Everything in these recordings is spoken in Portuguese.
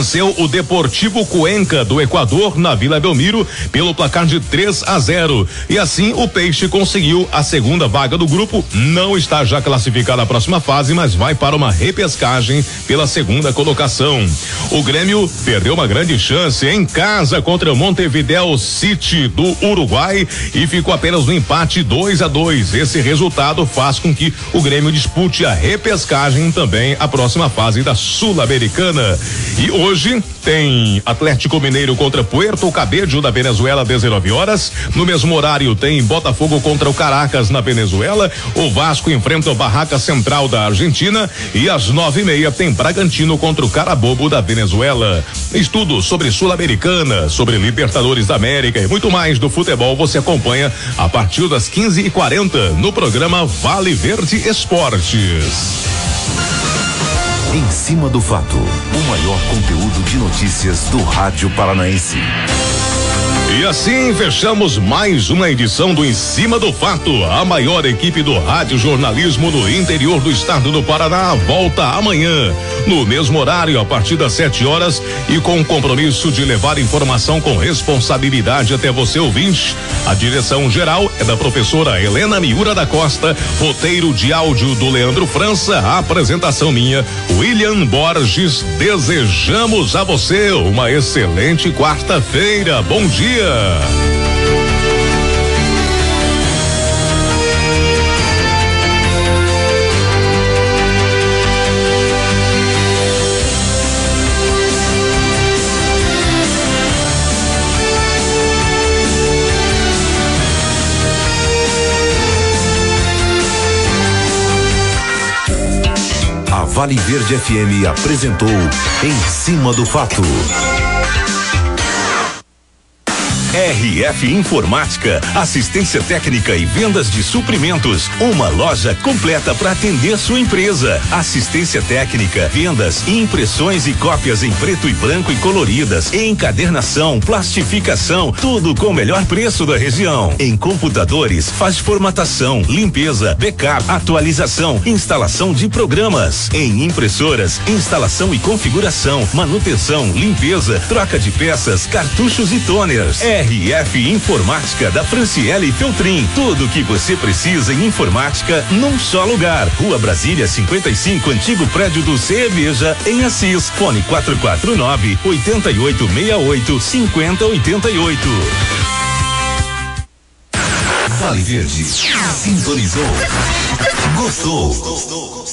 Venceu o Deportivo Cuenca do Equador na Vila Belmiro pelo placar de 3-0. E assim o Peixe conseguiu a segunda vaga do grupo. Não está já classificado na próxima fase, mas vai para uma repescagem pela segunda colocação. O Grêmio perdeu uma grande chance em casa contra o Montevideo City do Uruguai e ficou apenas no empate 2-2. Esse resultado faz com que o Grêmio dispute a repescagem também a próxima fase da Sul-Americana. E hoje tem Atlético Mineiro contra Puerto Cabello da Venezuela, 19 horas. No mesmo horário tem Botafogo contra o Caracas na Venezuela. O Vasco enfrenta o Barraca Central da Argentina e às 9:30 tem Bragantino contra o Carabobo da Venezuela. Estudo sobre Sul-Americana, sobre Libertadores da América e muito mais do futebol você acompanha a partir das 15h40 no programa Vale Verde Esportes. Em cima do fato, o maior conteúdo de notícias do Rádio Paranaense. E assim fechamos mais uma edição do Em Cima do Fato. A maior equipe do rádio jornalismo no interior do estado do Paraná volta amanhã, no mesmo horário, a partir das 7 horas e com o compromisso de levar informação com responsabilidade até você ouvinte. A direção geral é da professora Helena Miura da Costa, roteiro de áudio do Leandro França, a apresentação minha, William Borges. Desejamos a você uma excelente quarta-feira. Bom dia. A Vale Verde FM apresentou Em Cima do Fato. RF Informática, assistência técnica e vendas de suprimentos. Uma loja completa para atender sua empresa. Assistência técnica, vendas, impressões e cópias em preto e branco e coloridas, encadernação, plastificação, tudo com o melhor preço da região. Em computadores, faz formatação, limpeza, backup, atualização, instalação de programas. Em impressoras, instalação e configuração, manutenção, limpeza, troca de peças, cartuchos e toners. RF Informática da Franciele Feltrin. Tudo o que você precisa em informática num só lugar. Rua Brasília 55, antigo prédio do Cerveja, em Assis. Fone 449-8868-5088. Vale Verde. Sintonizou. Gostou.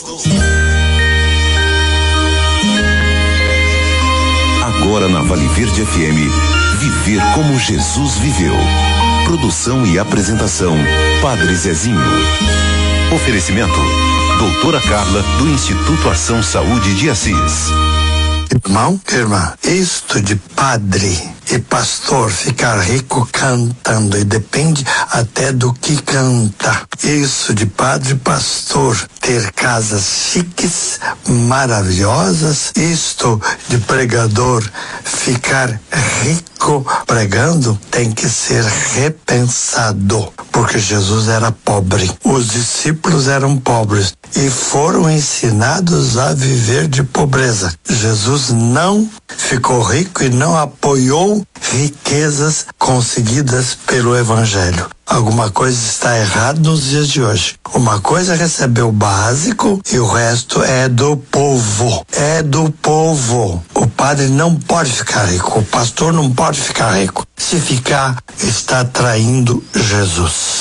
Agora na Vale Verde FM. Viver como Jesus viveu. Produção e apresentação, Padre Zezinho. Oferecimento, Doutora Carla, do Instituto Ação Saúde de Assis. Irmão, irmã, isto de padre e pastor ficar rico cantando, e depende até do que canta. Isso de padre e pastor ter casas chiques, maravilhosas. Isto de pregador ficar rico pregando tem que ser repensado, porque Jesus era pobre, os discípulos eram pobres e foram ensinados a viver de pobreza. Jesus não ficou rico e não apoiou riquezas conseguidas pelo Evangelho. Alguma coisa está errada nos dias de hoje. Uma coisa é receber o básico e o resto é do povo. É do povo. O padre não pode ficar rico, o pastor não pode ficar rico. Se ficar, está traindo Jesus.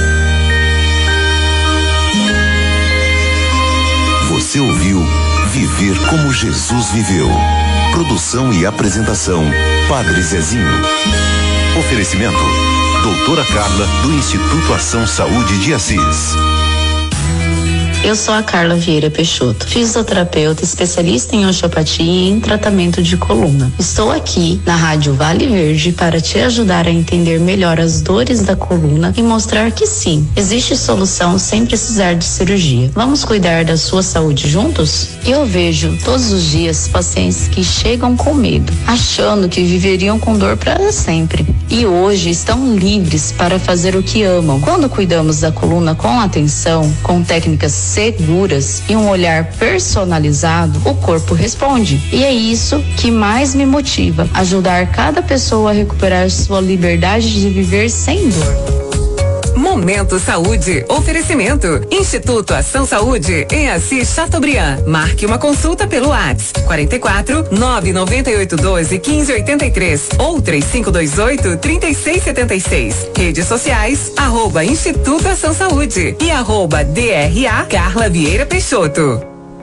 Você ouviu Viver como Jesus viveu. Produção e apresentação, Padre Zezinho. Oferecimento, Doutora Carla, do Instituto Ação Saúde de Assis. Eu sou a Carla Vieira Peixoto, fisioterapeuta, especialista em osteopatia e em tratamento de coluna. Estou aqui na Rádio Vale Verde para te ajudar a entender melhor as dores da coluna e mostrar que sim, existe solução sem precisar de cirurgia. Vamos cuidar da sua saúde juntos? Eu vejo todos os dias pacientes que chegam com medo, achando que viveriam com dor para sempre. E hoje estão livres para fazer o que amam. Quando cuidamos da coluna com atenção, com técnicas seguras e um olhar personalizado, o corpo responde. E é isso que mais me motiva, ajudar cada pessoa a recuperar sua liberdade de viver sem dor. Momento Saúde. Oferecimento. Instituto Ação Saúde em Assis Chateaubriand. Marque uma consulta pelo WhatsApp 44 998 12 15 83 ou 3528 3676. Redes sociais @Instituto Ação Saúde e @DRA Carla Vieira Peixoto.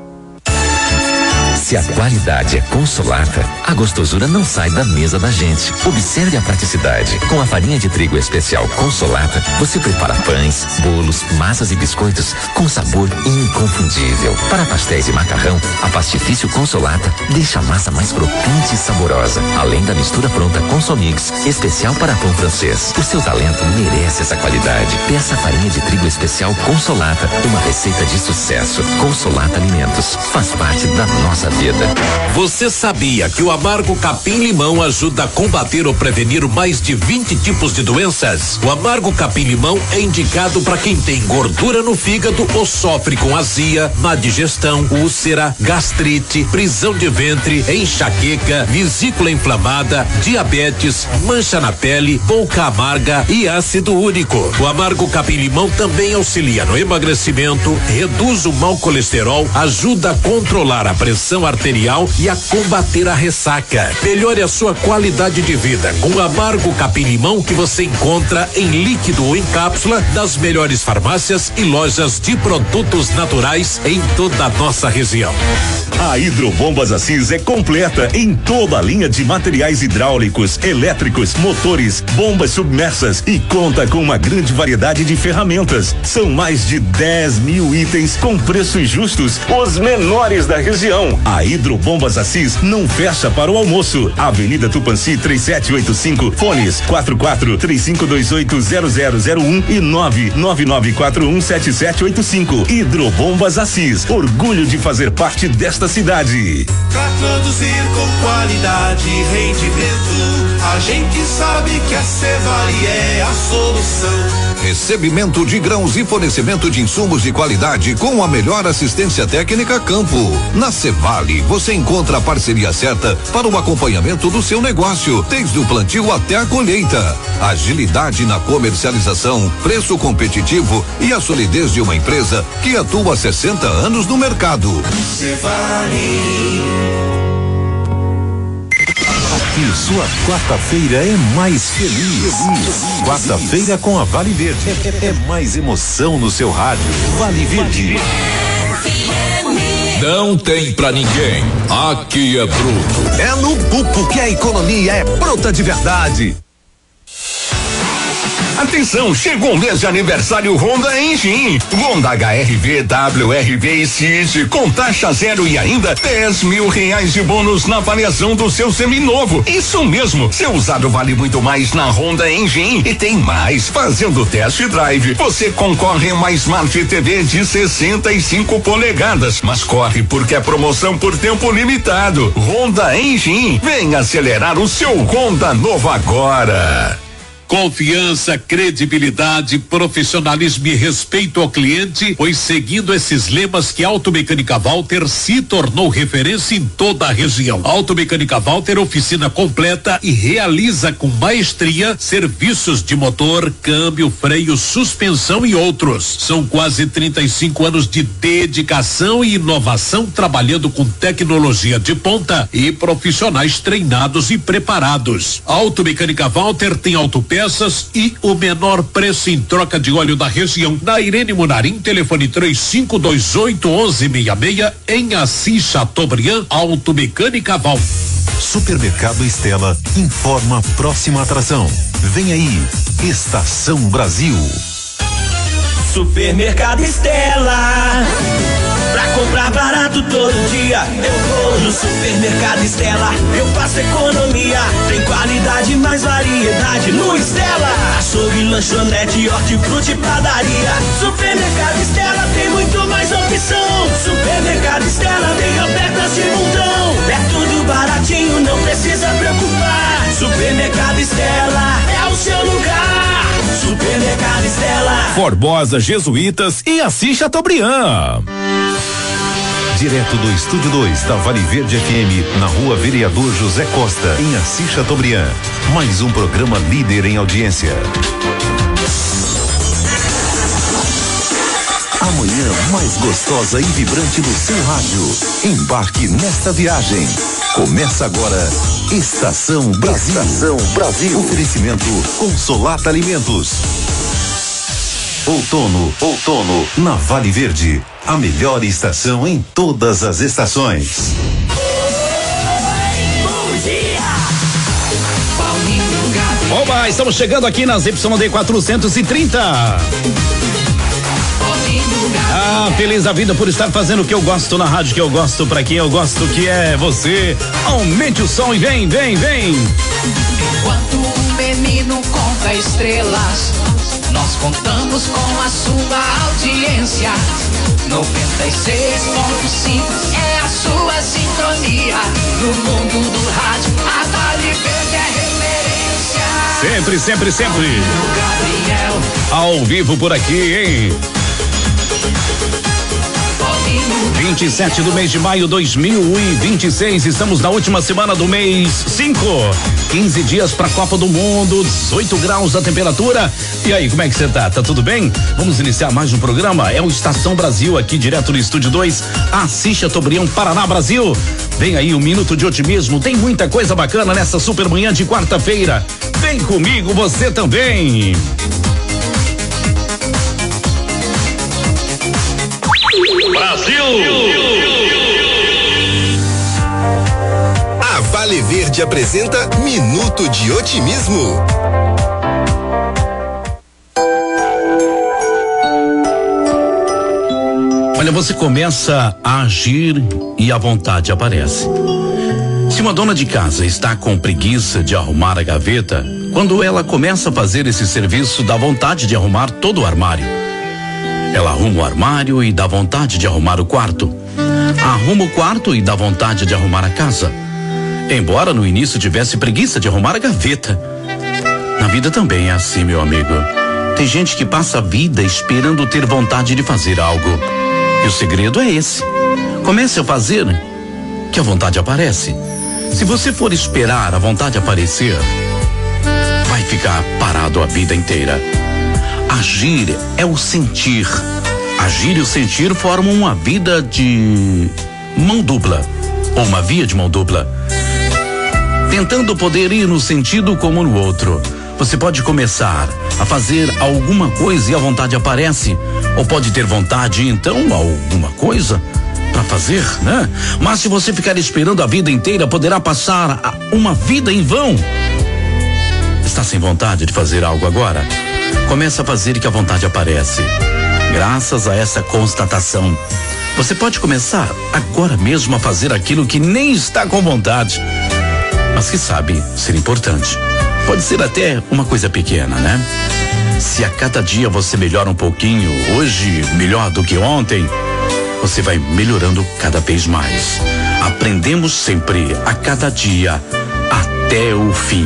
Se a qualidade é Consolata, a gostosura não sai da mesa da gente. Observe a praticidade. Com a farinha de trigo especial Consolata, você prepara pães, bolos, massas e biscoitos com sabor inconfundível. Para pastéis e macarrão, a Pastifício Consolata deixa a massa mais crocante e saborosa. Além da mistura pronta Consomix, especial para pão francês. O seu talento merece essa qualidade. Peça a farinha de trigo especial Consolata, uma receita de sucesso. Consolata Alimentos, faz parte da nossa vida. Você sabia que o amargo capim-limão ajuda a combater ou prevenir mais de 20 tipos de doenças? O amargo capim-limão é indicado para quem tem gordura no fígado ou sofre com azia, má digestão, úlcera, gastrite, prisão de ventre, enxaqueca, vesícula inflamada, diabetes, mancha na pele, boca amarga e ácido úrico. O amargo capim-limão também auxilia no emagrecimento, reduz o mau colesterol, ajuda a controlar a pressão arterial e a combater a ressaca. Melhore a sua qualidade de vida com o amargo capim-limão que você encontra em líquido ou em cápsula das melhores farmácias e lojas de produtos naturais em toda a nossa região. A Hidrobombas Assis é completa em toda a linha de materiais hidráulicos, elétricos, motores, bombas submersas e conta com uma grande variedade de ferramentas. São mais de 10 mil itens com preços justos, os menores da região. A Hidrobombas Assis não fecha para o almoço. Avenida Tupanci 3785, fones 44-3528-0001 e 999417785. Hidrobombas Assis, orgulho de fazer parte desta cidade. Pra produzir com qualidade e rendimento, a gente sabe que a Cevale é a solução. Recebimento de grãos e fornecimento de insumos de qualidade com a melhor assistência técnica campo. Na Cevale, você encontra a parceria certa para o acompanhamento do seu negócio, desde o plantio até a colheita. Agilidade na comercialização, preço competitivo e a solidez de uma empresa que atua há 60 anos no mercado. Cevale. Aqui sua quarta-feira é mais feliz. Quarta-feira com a Vale Verde. É mais emoção no seu rádio. Vale Verde. Não tem pra ninguém. Aqui é bruto. É no Buco que a economia é bruta de verdade. Atenção, chegou o mês de aniversário Honda Engine. Honda HRV, WRV e Cid com taxa zero e ainda R$10.000 de bônus na avaliação do seu seminovo. Isso mesmo, seu usado vale muito mais na Honda Engine. E tem mais, fazendo test drive, você concorre a uma Smart TV de 65 polegadas. Mas corre porque é promoção por tempo limitado. Honda Engine, vem acelerar o seu Honda novo agora. Confiança, credibilidade, profissionalismo e respeito ao cliente, pois seguindo esses lemas que a Automecânica Walter se tornou referência em toda a região. Automecânica Walter, oficina completa e realiza com maestria serviços de motor, câmbio, freio, suspensão e outros. São quase 35 anos de dedicação e inovação trabalhando com tecnologia de ponta e profissionais treinados e preparados. Automecânica Walter tem autopeças e o menor preço em troca de óleo da região. Na Irene Munarim, telefone 3528-1166, em Assis Chateaubriand, Automecânica Val. Supermercado Estela informa a próxima atração. Vem aí, Estação Brasil. Supermercado Estela. Pra comprar barato todo dia, eu vou no Supermercado Estela. Eu faço economia, tem qualidade, mais variedade no Estela. Açougue, lanchonete, hortifruti e padaria. Supermercado Estela tem muito mais opção. Supermercado Estela tem ofertas de montão. É tudo baratinho, não precisa preocupar. Supermercado Estela é o seu lugar. Supermercado Estela. Formosa Jesuítas e Assis Chateaubriand. Direto do Estúdio 2 da Vale Verde FM, na Rua Vereador José Costa, em Assis Chateaubriand. Mais um programa líder em audiência. Amanhã mais gostosa e vibrante no seu rádio. Embarque nesta viagem. Começa agora Estação Brasil. Estação Brasil. Oferecimento Consolata Alimentos. Outono na Vale Verde. A melhor estação em todas as estações. Oba, estamos chegando aqui nas YD 430. Feliz da vida por estar fazendo o que eu gosto na rádio que eu gosto, pra quem eu gosto, que é você. Aumente o som e vem. Enquanto um menino conta estrelas, nós contamos com a sua audiência. 96.5 é a sua sintonia. No mundo do rádio, a Vale Verde é referência. Sempre. Ao vivo por aqui, hein? 27 do mês de maio 2026, estamos na última semana do mês 5. 15 dias pra Copa do Mundo, 18 graus a temperatura. E aí, como é que você tá? Tá tudo bem? Vamos iniciar mais um programa. É o Estação Brasil, aqui direto do Estúdio 2, Assis Chateaubriand, Paraná, Brasil. Vem aí um minuto de otimismo. Tem muita coisa bacana nessa super manhã de quarta-feira. Vem comigo, você também. Brasil! A Vale Verde apresenta Minuto de Otimismo. Olha, você começa a agir e a vontade aparece. Se uma dona de casa está com preguiça de arrumar a gaveta, quando ela começa a fazer esse serviço, dá vontade de arrumar todo o armário. Ela arruma o armário e dá vontade de arrumar o quarto. Arruma o quarto e dá vontade de arrumar a casa. Embora no início tivesse preguiça de arrumar a gaveta. Na vida também é assim, meu amigo. Tem gente que passa a vida esperando ter vontade de fazer algo. E o segredo é esse. Comece a fazer, que a vontade aparece. Se você for esperar a vontade aparecer, vai ficar parado a vida inteira. Agir é o sentir. Agir e o sentir formam uma vida de mão dupla, ou uma via de mão dupla, tentando poder ir no sentido como no outro. Você pode começar a fazer alguma coisa e a vontade aparece, ou pode ter vontade então alguma coisa para fazer, né? Mas se você ficar esperando a vida inteira, poderá passar uma vida em vão. Está sem vontade de fazer algo agora? Começa a fazer que a vontade aparece. Graças a essa constatação, você pode começar agora mesmo a fazer aquilo que nem está com vontade, mas que sabe ser importante. Pode ser até uma coisa pequena, né? Se a cada dia você melhora um pouquinho, hoje melhor do que ontem, você vai melhorando cada vez mais. Aprendemos sempre, a cada dia, até o fim.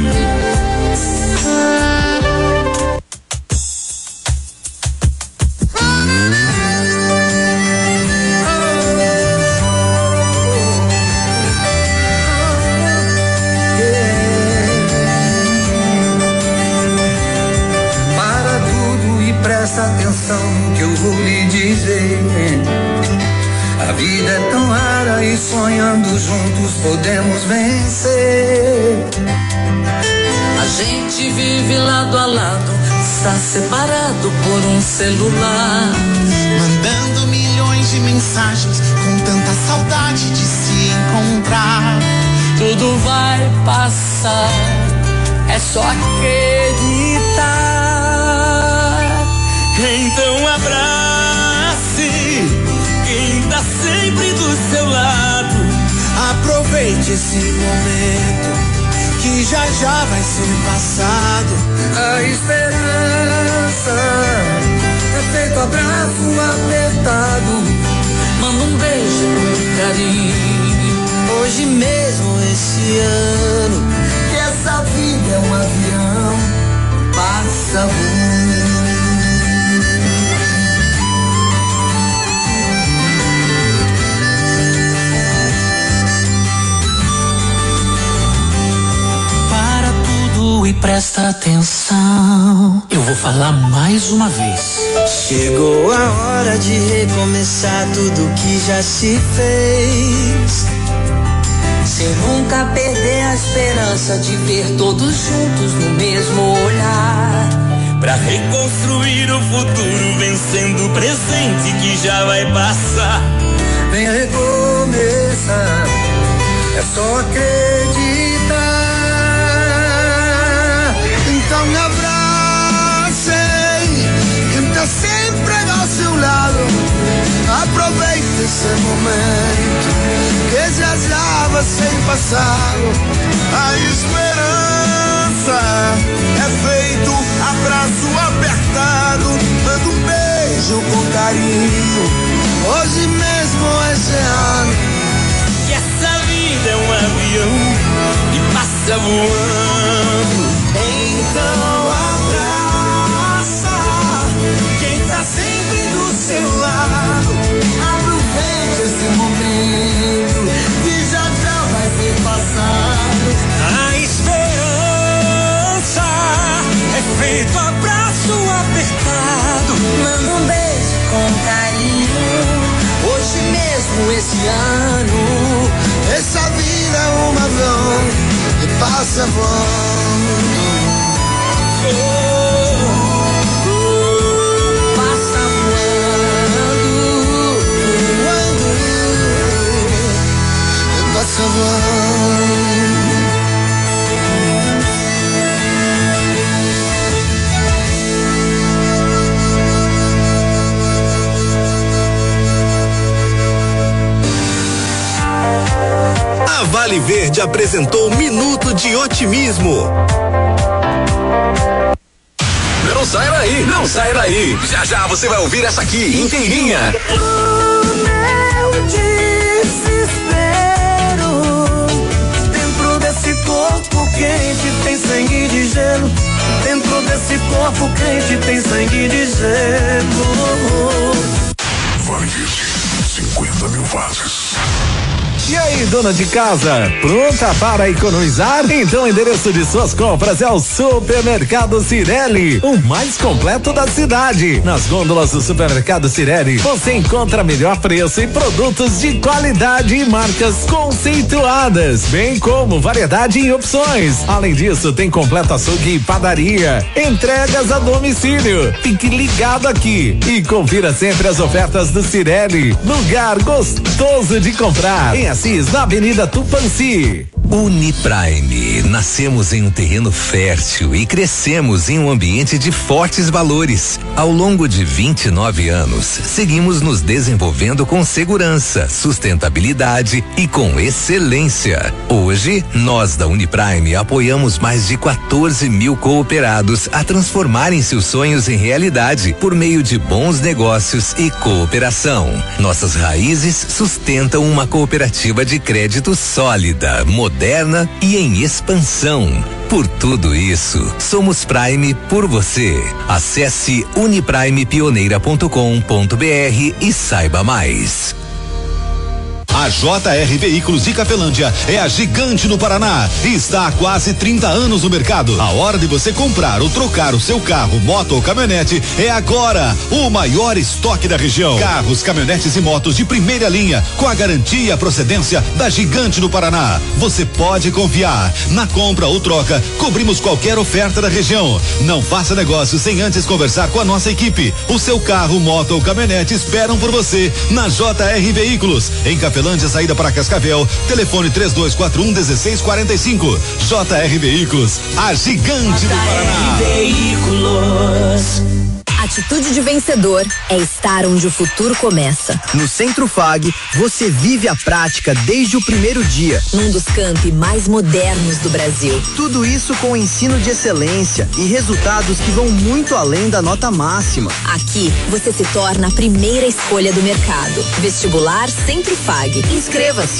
Atenção no que eu vou lhe dizer. A vida é tão rara e sonhando juntos podemos vencer. A gente vive lado a lado, está separado por um celular, mandando milhões de mensagens com tanta saudade de se encontrar. Tudo vai passar, é só acreditar. Então abrace quem tá sempre do seu lado. Aproveite esse momento que já vai ser passado. A esperança é feito abraço apertado. Manda um beijo com carinho. Hoje mesmo esse ano, que essa vida é um avião, passa voando. presta atenção. Eu vou falar mais uma vez. Chegou a hora de recomeçar tudo que já se fez. Sem nunca perder a esperança de ver todos juntos no mesmo olhar. Pra reconstruir o futuro, vencendo o presente que já vai passar. Venha recomeçar, é só acreditar. Então me abracem, quem tá sempre ao seu lado. Aproveite esse momento, que já vai ser passado. A esperança é feito abraço apertado, manda um beijo com carinho, hoje mesmo esse ano. Que essa vida é um avião que passa voando. Então abraça quem tá sempre do seu lado. Aproveite esse momento que já vai ser passado. A esperança é feito abraço apertado, manda um beijo com carinho, hoje mesmo esse ano. Essa vida é um avião que passa voando. Passa voando, passa voando. A Vale Verde apresentou Minuto de Otimismo. Não sai daí, não sai daí. Já já você vai ouvir essa aqui inteirinha. O meu desespero, dentro desse corpo quente tem sangue de gelo. Dentro desse corpo quente tem sangue de gelo. Vale Verde, 50 mil vasos. E aí, dona de casa, pronta para economizar? Então o endereço de suas compras é o Supermercado Cirelli, o mais completo da cidade. Nas gôndolas do Supermercado Cirelli, você encontra melhor preço e produtos de qualidade e marcas conceituadas, bem como variedade em opções. Além disso, tem completo açougue e padaria, entregas a domicílio. Fique ligado aqui e confira sempre as ofertas do Cirelli, lugar gostoso de comprar. Em Assis, na Avenida Tupanci. Uniprime, nascemos em um terreno fértil e crescemos em um ambiente de fortes valores. Ao longo de 29 anos, seguimos nos desenvolvendo com segurança, sustentabilidade e com excelência. Hoje, nós da Uniprime apoiamos mais de 14 mil cooperados a transformarem seus sonhos em realidade por meio de bons negócios e cooperação. Nossas raízes sustentam uma cooperativa de crédito sólida, moderna e em expansão. Por tudo isso, somos Prime por você. Acesse uniprimepioneira.com.br e saiba mais. A JR Veículos de Cafelândia é a gigante no Paraná e está há quase 30 anos no mercado. A hora de você comprar ou trocar o seu carro, moto ou caminhonete é agora. O maior estoque da região. Carros, caminhonetes e motos de primeira linha com a garantia e a procedência da gigante no Paraná. Você pode confiar. Na compra ou troca, cobrimos qualquer oferta da região. Não faça negócio sem antes conversar com a nossa equipe. O seu carro, moto ou caminhonete esperam por você na JR Veículos. Em Cafelândia, saída para Cascavel, telefone 3241-1645. JR Veículos, a gigante do Paraná. Veículos. Atitude de vencedor é estar onde o futuro começa. No Centro FAG, você vive a prática desde o primeiro dia. Num dos campi mais modernos do Brasil. Tudo isso com ensino de excelência e resultados que vão muito além da nota máxima. Aqui, você se torna a primeira escolha do mercado. Vestibular Centro FAG. Inscreva-se.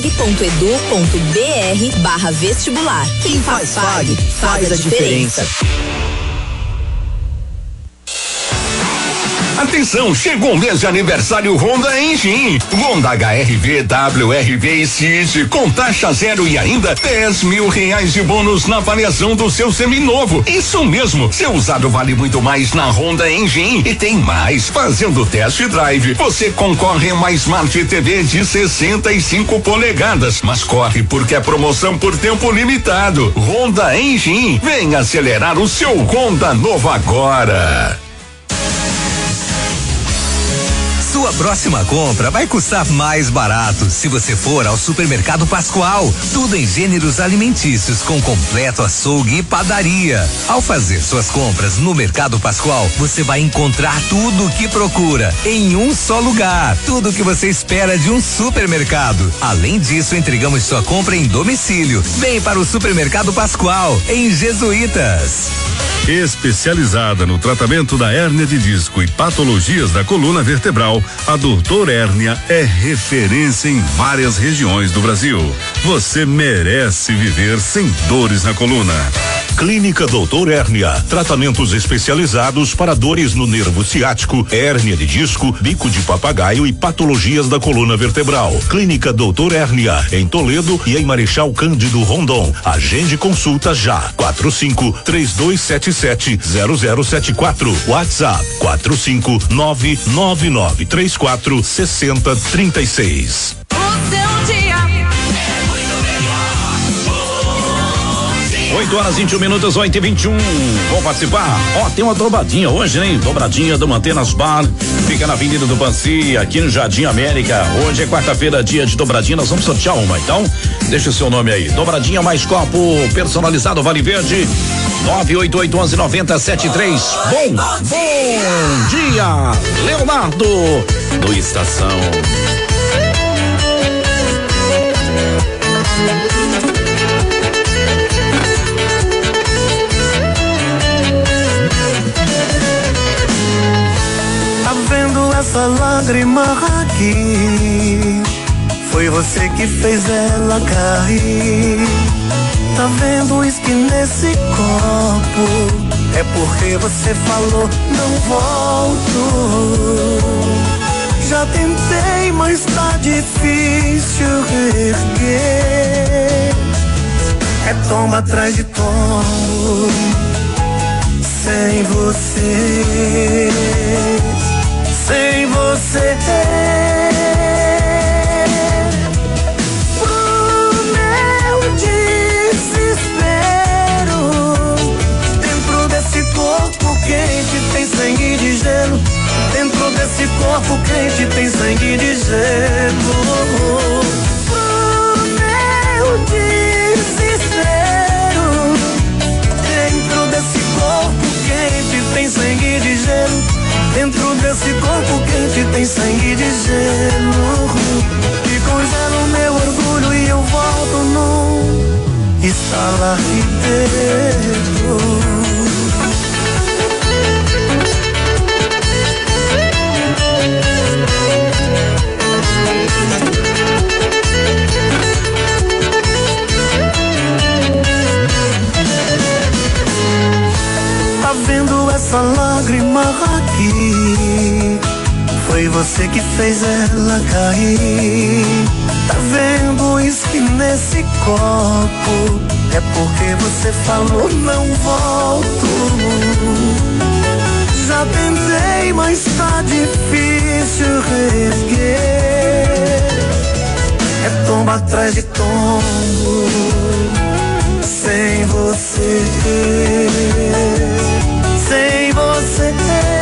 fag.edu.br/vestibular. Quem faz FAG, faz a diferença. Atenção, chegou o mês de aniversário Honda Engine. Honda HR-V, WR-V e City com taxa zero e ainda R$10.000 de bônus na avaliação do seu seminovo. Isso mesmo, seu usado vale muito mais na Honda Engine. E tem mais, fazendo test drive, você concorre a uma Smart TV de 65 polegadas. Mas corre porque é promoção por tempo limitado. Honda Engine, vem acelerar o seu Honda novo agora. Sua próxima compra vai custar mais barato se você for ao Supermercado Pascoal. Tudo em gêneros alimentícios com completo açougue e padaria. Ao fazer suas compras no Mercado Pascoal, você vai encontrar tudo o que procura em um só lugar. Tudo o que você espera de um supermercado. Além disso, entregamos sua compra em domicílio. Vem para o Supermercado Pascoal, em Jesuítas. Especializada no tratamento da hérnia de disco e patologias da coluna vertebral, a Doutor Hérnia é referência em várias regiões do Brasil. Você merece viver sem dores na coluna. Clínica Doutor Hérnia, tratamentos especializados para dores no nervo ciático, hérnia de disco, bico de papagaio e patologias da coluna vertebral. Clínica Doutor Hérnia, em Toledo e em Marechal Cândido Rondon. Agende consulta já. 45-3277-0074. WhatsApp 45999346036. O seu dia. 8h21, 8h21. Vou participar? Ó, tem uma dobradinha hoje, hein? Dobradinha do Mantenas Bar. Fica na Avenida do Panci, aqui no Jardim América. Hoje é quarta-feira, dia de dobradinha. Nós vamos sortear uma, então deixa o seu nome aí. Dobradinha mais copo personalizado Vale Verde. 988119073. Bom dia, Leonardo do Estação. Essa lágrima aqui foi você que fez ela cair. Tá vendo o uísque nesse copo? É porque você falou não volto. Já tentei, mas tá difícil reerguer. É tomba atrás de tombo sem você. Sem você, pro meu desespero, dentro desse corpo quente tem sangue de gelo. Dentro desse corpo quente tem sangue de gelo. Pro meu desespero, dentro desse corpo quente tem sangue de gelo. Dentro desse corpo quente tem sangue de gelo que congela o meu orgulho e eu volto num estalar de dedo. Tá vendo essa lágrima aqui? Foi você que fez ela cair. Tá vendo o uísque nesse copo? É porque você falou não volto. Já tentei, mas tá difícil reerguer. É tomba atrás de tombo sem você. Sem você.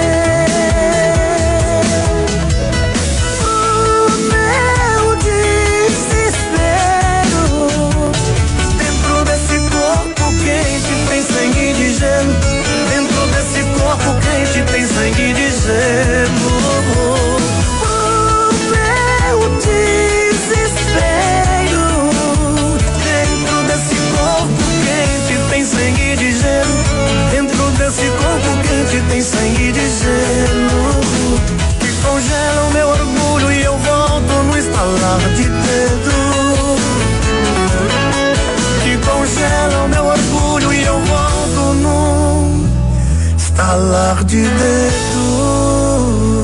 O meu desespero, dentro desse corpo quente tem sangue de gelo. Dentro desse corpo quente tem sangue de gelo. O meu desespero, dentro desse corpo quente tem sangue de gelo. Dentro desse corpo quente tem sangue de gelo que congela o meu orgulho e eu volto no estalar de dedo. Que congela o meu orgulho e eu volto no estalar de dedo.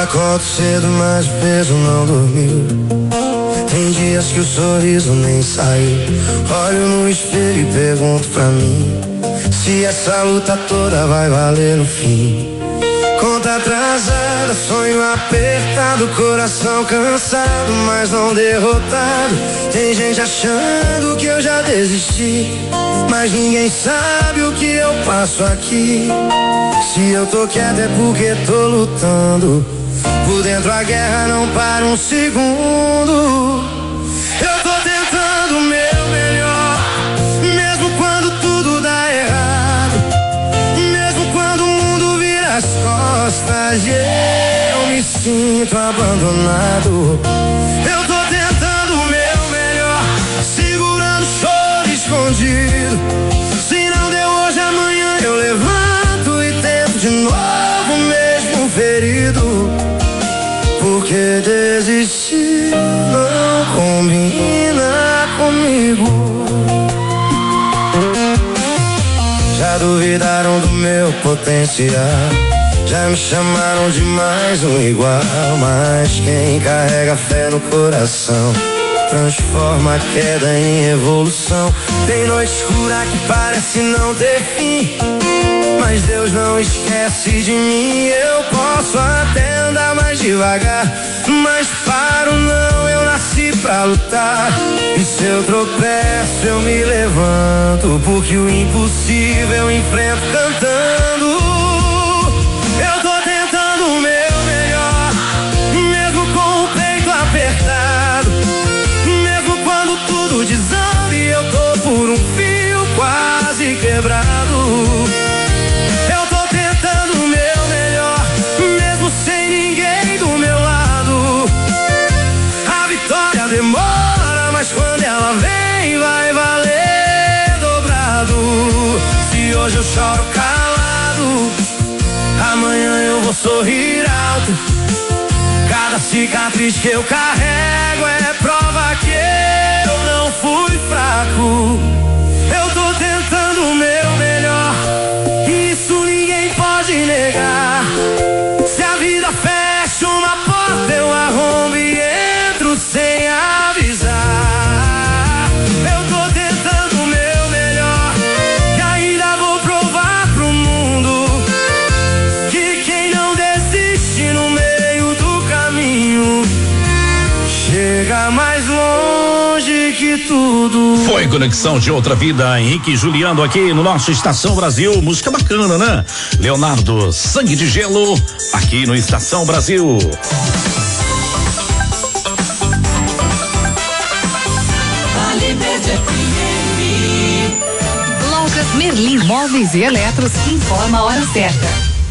acordo cedo, mas o peso não dormiu. Tem dias que o sorriso nem saiu. Olho no espelho e pergunto pra mim se essa luta toda vai valer no fim. Conta atrasada, sonho apertado, coração cansado, mas não derrotado. Tem gente achando que eu já desisti, mas ninguém sabe o que eu passo aqui. Se eu tô quieto é porque tô lutando. Por dentro a guerra não para um segundo. Eu tô tentando o meu melhor, mesmo quando tudo dá errado, mesmo quando o mundo vira as costas e eu me sinto abandonado. Eu tô tentando o meu melhor, segurando o choro escondido. Se não deu hoje, amanhã eu levanto e tento de novo, mesmo ferido. Porque desistir não combina comigo. Já duvidaram do meu potencial, já me chamaram de mais um igual. Mas quem carrega fé no coração transforma a queda em evolução. Tem noite escura que parece não ter fim, mas Deus não esquece de mim. Eu posso até andar mais devagar, mas paro não, eu nasci pra lutar. E se eu tropeço eu me levanto, porque o impossível eu enfrento cantando. Eu tô tentando o meu melhor, mesmo com o peito apertado, mesmo quando tudo desanda e eu tô por um fio quase quebrado. Demora, mas quando ela vem vai valer dobrado. Se hoje eu choro calado, amanhã eu vou sorrir alto. Cada cicatriz que eu carrego é prova que eu não fui fraco. Eu tô tentando o meu melhor, isso ninguém pode negar. Se a vida fecha uma porta eu arrombo e entro sem avisar. Eu tô tentando o meu melhor e ainda vou provar pro mundo que quem não desiste no meio do caminho chega mais longe que tudo. Foi Conexão de Outra Vida, Henrique e Juliano aqui no nosso Estação Brasil. Música bacana, né? Leonardo, Sangue de Gelo, aqui no Estação Brasil. Lojas Merlin Móveis e Eletros informa a hora certa.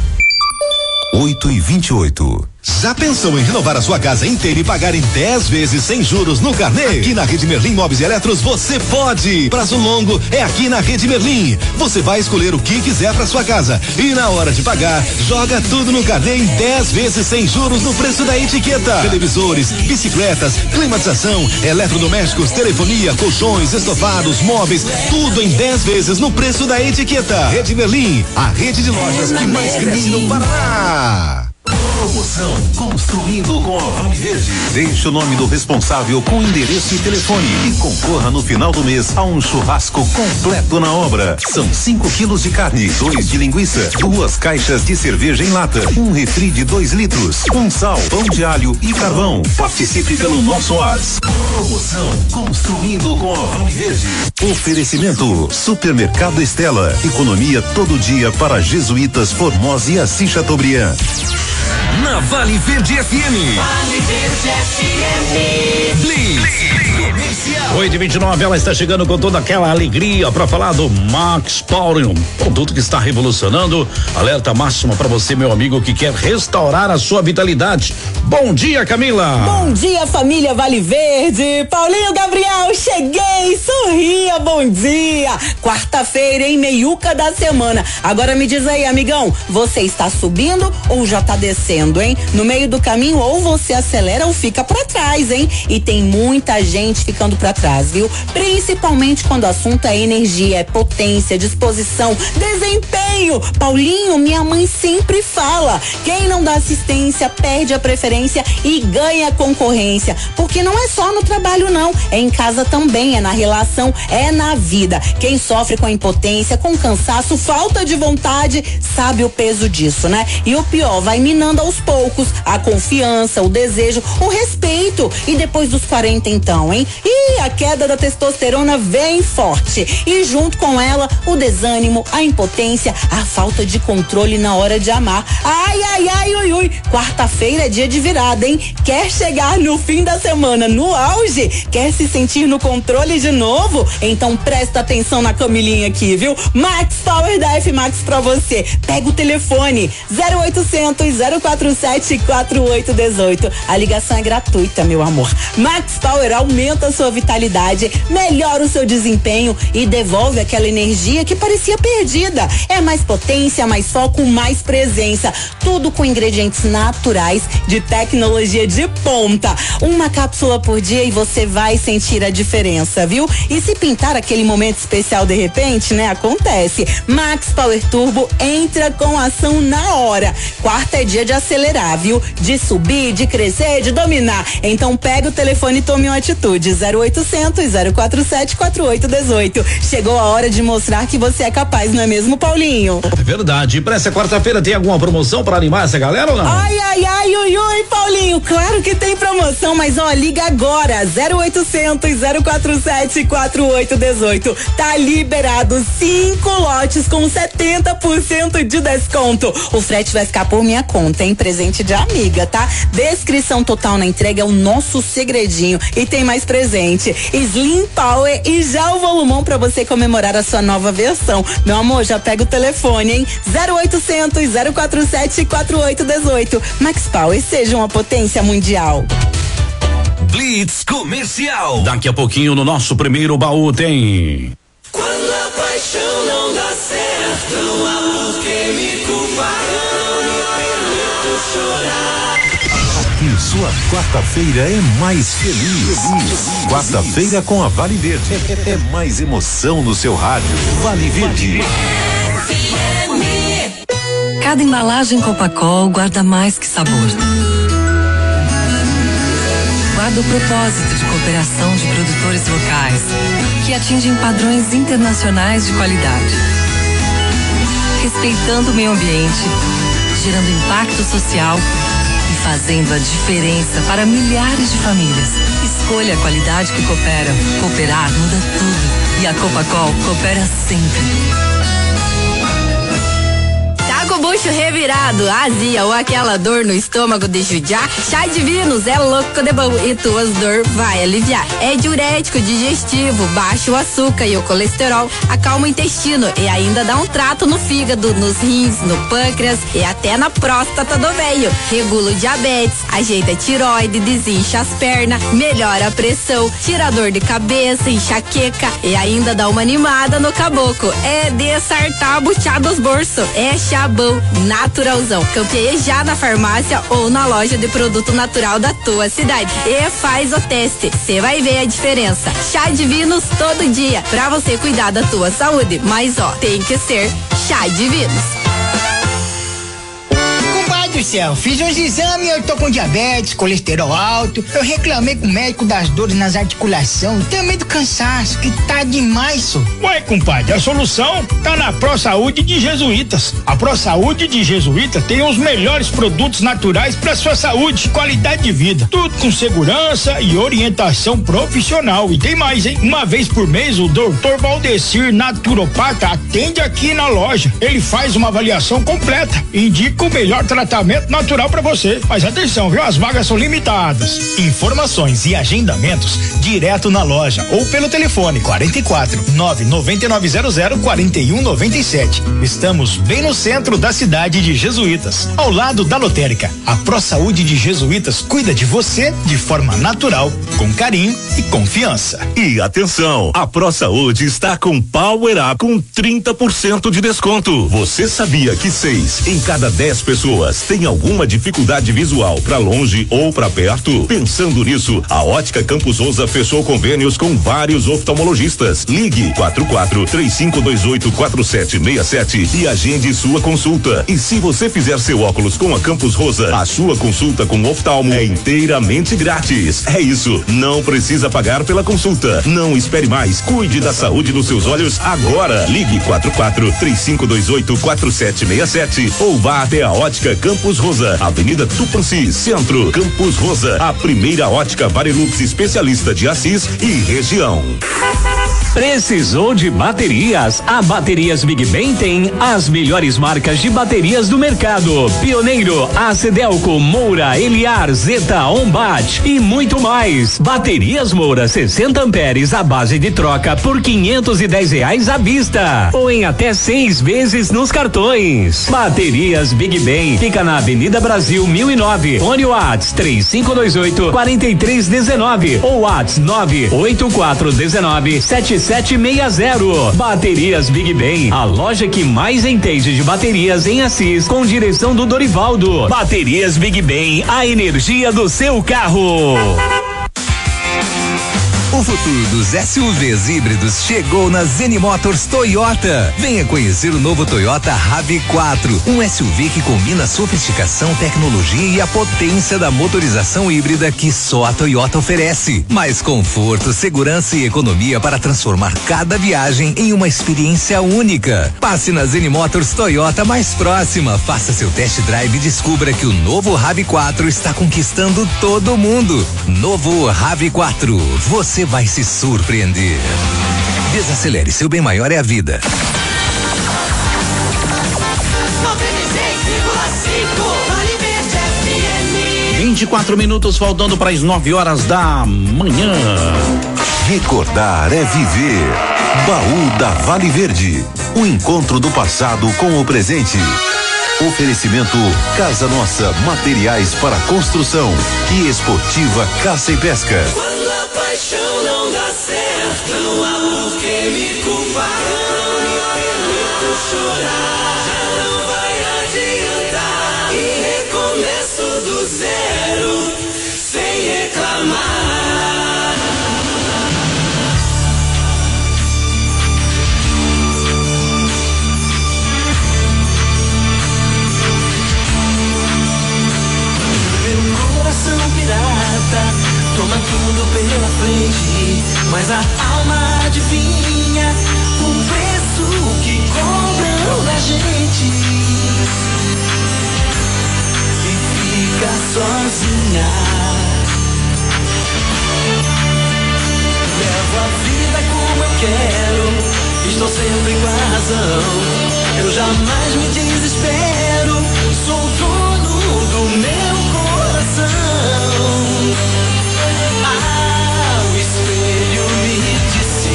8h28. Já pensou em renovar a sua casa inteira e pagar em 10 vezes sem juros no carnê? Aqui na Rede Merlin Móveis e Eletros você pode. Prazo longo é aqui na Rede Merlin. Você vai escolher o que quiser para sua casa e na hora de pagar, joga tudo no carnê em 10 vezes sem juros no preço da etiqueta. Televisores, bicicletas, climatização, eletrodomésticos, telefonia, colchões, estofados, móveis, tudo em 10 vezes no preço da etiqueta. Rede Merlin, a rede de lojas que mais cresce no Paraná. Promoção Construindo com a Vale Verde. Deixe o nome do responsável com endereço e telefone e concorra no final do mês a um churrasco completo na obra. São 5 quilos de carne, 2 de linguiça, 2 caixas de cerveja em lata, um refri de 2 litros, um sal, pão de alho e carvão. Participe pelo nosso WhatsApp. Promoção Construindo com a Vale Verde. Oferecimento Supermercado Estela. Economia todo dia para Jesuítas, Formosa e Assis Chateaubriand. Na Vale Verde FM. Vale Verde FM. Blitz. 8h29, ela está chegando com toda aquela alegria para falar do Max Power, um produto que está revolucionando. Alerta máxima para você, meu amigo, que quer restaurar a sua vitalidade. Bom dia, Camila. Bom dia, família Vale Verde. Paulinho, Gabriel, cheguei, sorria, bom dia. Quarta-feira, hein, meiuca da semana. Agora me diz aí, amigão, você está subindo ou já está descendo? mundo, hein? No meio do caminho, ou você acelera ou fica pra trás, hein? E tem muita gente ficando pra trás, viu? Principalmente quando o assunto é energia, é potência, disposição, desempenho. Paulinho, minha mãe sempre fala, quem não dá assistência perde a preferência e ganha concorrência, porque não é só no trabalho não, é em casa também, é na relação, é na vida. Quem sofre com a impotência, com cansaço, falta de vontade, sabe o peso disso, né? E o pior, vai minando aos poucos a confiança, o desejo, o respeito. E depois dos 40 então, hein? E a queda da testosterona vem forte. E junto com ela, o desânimo, a impotência, a falta de controle na hora de amar. Ai, ai, ai, ui, ui. Quarta-feira é dia de virada, hein? Quer chegar no fim da semana no auge? Quer se sentir no controle de novo? Então presta atenção na Camilinha aqui, viu? Max Power da F-Max pra você. Pega o telefone 0800 047 4818. A ligação é gratuita, meu amor. Max Power aumenta a sua vitalidade, melhora o seu desempenho e devolve aquela energia que parecia perdida. É mais potência, mais foco, mais presença. Tudo com ingredientes naturais de tecnologia de ponta. Uma cápsula por dia e você vai sentir a diferença, viu? E se pintar aquele momento especial de repente, né? Acontece. Max Power Turbo entra com ação na hora. Quarta é dia de acelerar, viu? De subir, de crescer, de dominar. Então pega o telefone e tome uma atitude. 0800 047 4818. Chegou a hora de mostrar que você é capaz, não é mesmo, Paulinho? É verdade. Pra essa quarta-feira tem alguma promoção pra animar essa galera ou não? Ai, ai, ai, ui, ui, Paulinho. Claro que tem promoção, mas ó, liga agora. 0800 047 4818. Tá liberado 5 lotes com 70% de desconto. O frete vai ficar por minha conta, hein? Presente de amiga, tá? Descrição total na entrega é o nosso segredinho. E tem mais presente. Slim Power e já o volumão pra você comemorar a sua nova versão. Meu amor, já pega o telefone, hein? 0800 047 4818. Max Power, seja uma potência mundial. Blitz Comercial. Daqui a pouquinho no nosso primeiro baú tem. Quando a paixão não dá certo, não há por que me culpar, eu não me permito chorar. Aqui sua quarta-feira é mais feliz. Quarta-feira com a Vale Verde. É mais emoção no seu rádio. Vale Verde. Cada embalagem Copacol guarda mais que sabor. Guarda o propósito de cooperação de produtores locais, que atingem padrões internacionais de qualidade. Respeitando o meio ambiente, gerando impacto social e fazendo a diferença para milhares de famílias. Escolha a qualidade que coopera. Cooperar muda tudo. E a Copacol coopera sempre. Com o bucho revirado, azia ou aquela dor no estômago de judiar, Chá Divinos é louco de bom e tuas dor vai aliviar. É diurético, digestivo, baixa o açúcar e o colesterol, acalma o intestino e ainda dá um trato no fígado, nos rins, no pâncreas e até na próstata do velho. Regula o diabetes, ajeita a tiroide, desincha as pernas, melhora a pressão, tira a dor de cabeça, enxaqueca e ainda dá uma animada no caboclo. É dessartar buchado os bolsos. É chabão naturalzão. Campeie já na farmácia ou na loja de produto natural da tua cidade. E faz o teste. Você vai ver a diferença. Chá Divinos todo dia. Pra você cuidar da tua saúde. Mas ó, tem que ser Chá Divinos. Do céu, fiz uns exames, eu tô com diabetes, colesterol alto, eu reclamei com o médico das dores nas articulações, também do cansaço, que tá demais, só. Ué, compadre, a solução tá na ProSaúde de Jesuítas. A ProSaúde de Jesuítas tem os melhores produtos naturais para sua saúde e qualidade de vida. Tudo com segurança e orientação profissional. E tem mais, hein? Uma vez por mês, o Dr. Valdecir, naturopata, atende aqui na loja. Ele faz uma avaliação completa e indica o melhor tratamento natural para você. Mas atenção, viu? As vagas são limitadas. Informações e agendamentos direto na loja ou pelo telefone 44 99900 4197. Estamos bem no centro da cidade de Jesuítas, ao lado da lotérica. A ProSaúde de Jesuítas cuida de você de forma natural, com carinho e confiança. E atenção, a ProSaúde está com Power Up com 30% de desconto. Você sabia que 6 em cada 10 pessoas tem Tem alguma dificuldade visual para longe ou para perto? Pensando nisso, a Ótica Campos Rosa fechou convênios com vários oftalmologistas. Ligue 44-3528-4767 e agende sua consulta. E se você fizer seu óculos com a Campos Rosa, a sua consulta com oftalmo é inteiramente grátis. É isso, não precisa pagar pela consulta. Não espere mais, cuide da saúde dos seus olhos agora. Ligue 44-3528-4767 ou vá até a Ótica Campos Rosa, Avenida Tupãssi, Centro. Campos Rosa, a primeira ótica Varilux especialista de Assis e região. Precisou de baterias? A Baterias Big Ben tem as melhores marcas de baterias do mercado. Pioneiro, Acedelco, Moura, Eliar, Zeta, Ombat e muito mais. Baterias Moura 60 amperes à base de troca por R$ 510 à vista ou em até 6 vezes nos cartões. Baterias Big Ben fica na Avenida Brasil 1009. Fone Whats 3528-4319 ou Whats 98419-7760. Baterias Big Ben, a loja que mais entende de baterias em Assis, com direção do Dorivaldo. Baterias Big Ben, a energia do seu carro. O futuro dos SUVs híbridos chegou na Zeni Motors Toyota. Venha conhecer o novo Toyota RAV4, um SUV que combina a sofisticação, tecnologia e a potência da motorização híbrida que só a Toyota oferece. Mais conforto, segurança e economia para transformar cada viagem em uma experiência única. Passe na Zeni Motors Toyota mais próxima, faça seu test drive e descubra que o novo RAV4 está conquistando todo mundo. Novo RAV4, você vai se surpreender. Desacelere, seu bem maior é a vida. 24 minutos faltando para as 9 horas da manhã. Recordar é viver. Baú da Vale Verde. O encontro do passado com o presente. Oferecimento Casa Nossa, materiais para construção e Esportiva Caça e Pesca. Quando a paixão não dá certo, não há por que me culpar. Não me permito chorar, já não vai adiantar. E recomeço do zero, sem reclamar. Meu coração pirata toma tudo pela frente, mas a alma adivinha o preço que cobram da gente. E fica sozinha. Levo a vida como eu quero, estou sempre com a razão. Eu jamais me desespero, sou dono do meu coração. O espelho me disse: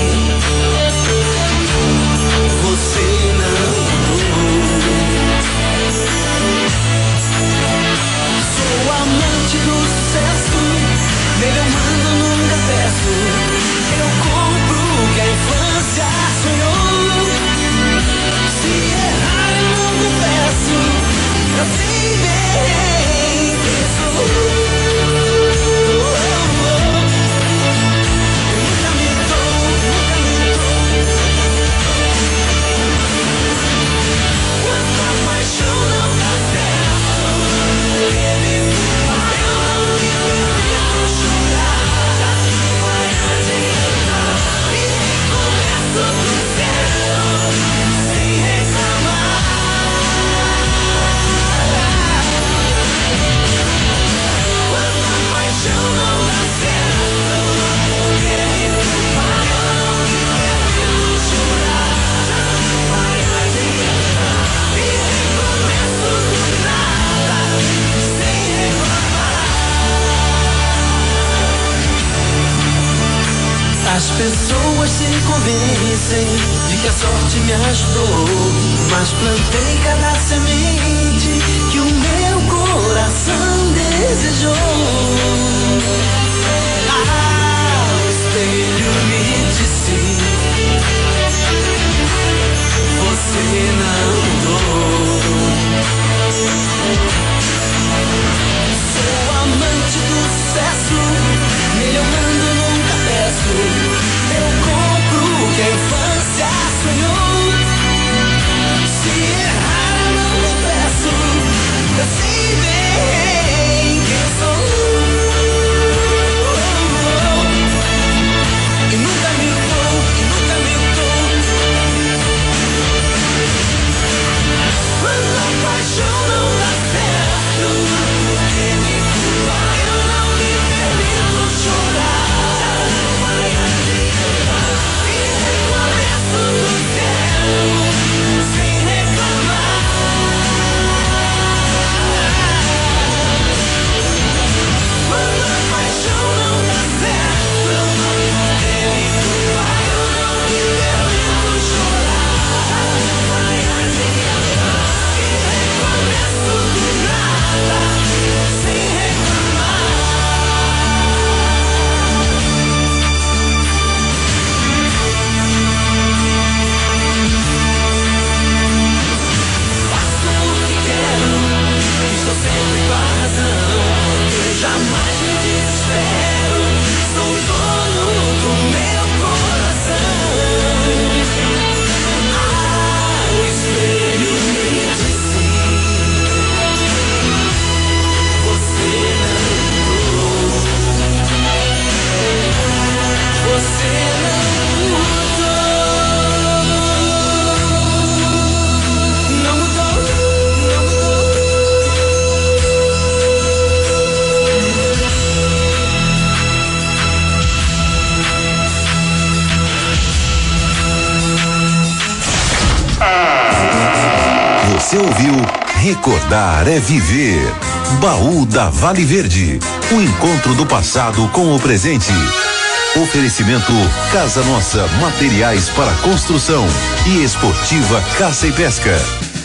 você não mudou. Sou amante do sucesso, nele eu mando, nunca peço. Eu compro o que a infância sonhou. Se errar eu não confesso, eu sei bem quem sou. As pessoas se convencem de que a sorte me ajudou, mas plantei cada semente que o meu coração desejou. O espelho me disse: você não mudou. Você ouviu Recordar é Viver. Baú da Vale Verde. O encontro do passado com o presente. Oferecimento Casa Nossa, materiais para construção e Esportiva Caça e Pesca.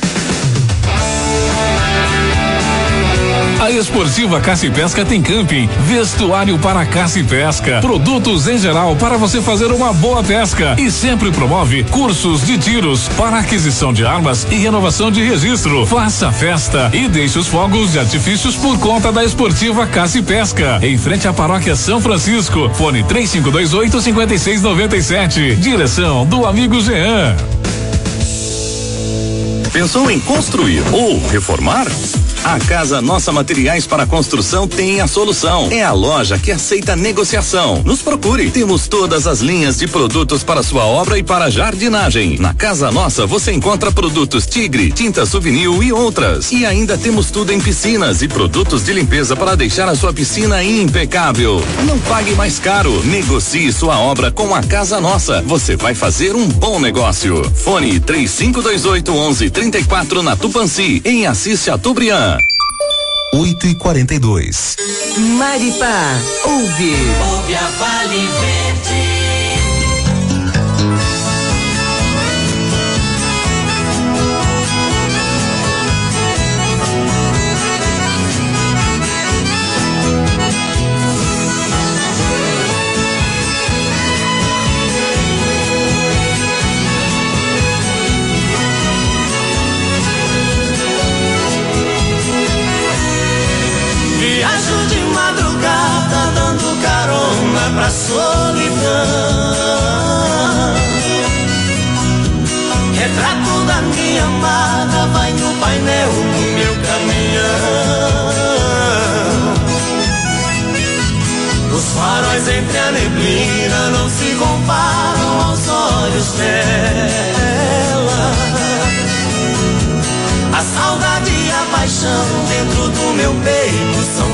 A Esportiva Caça e Pesca tem camping, vestuário para caça e pesca, produtos em geral para você fazer uma boa pesca e sempre promove cursos de tiros para aquisição de armas e renovação de registro. Faça festa e deixe os fogos de artifícios por conta da Esportiva Caça e Pesca, em frente à Paróquia São Francisco. Fone 3528-5697. Direção do amigo Jean. Pensou em construir ou reformar? A Casa Nossa Materiais para Construção tem a solução. É a loja que aceita negociação. Nos procure. Temos todas as linhas de produtos para sua obra e para jardinagem. Na Casa Nossa você encontra produtos Tigre, tinta Souvenir e outras. E ainda temos tudo em piscinas e produtos de limpeza para deixar a sua piscina impecável. Não pague mais caro. Negocie sua obra com a Casa Nossa. Você vai fazer um bom negócio. Fone 3528-1134 na Tupanci, em Assis Chateaubriand. 8h42. Maripá, ouve a Vale Verde. Viajo de madrugada dando carona pra solidão. Retrato da minha amada vai no painel do meu caminhão. Os faróis entre a neblina não se comparam aos olhos dela. A saudade e a paixão dentro do meu peito são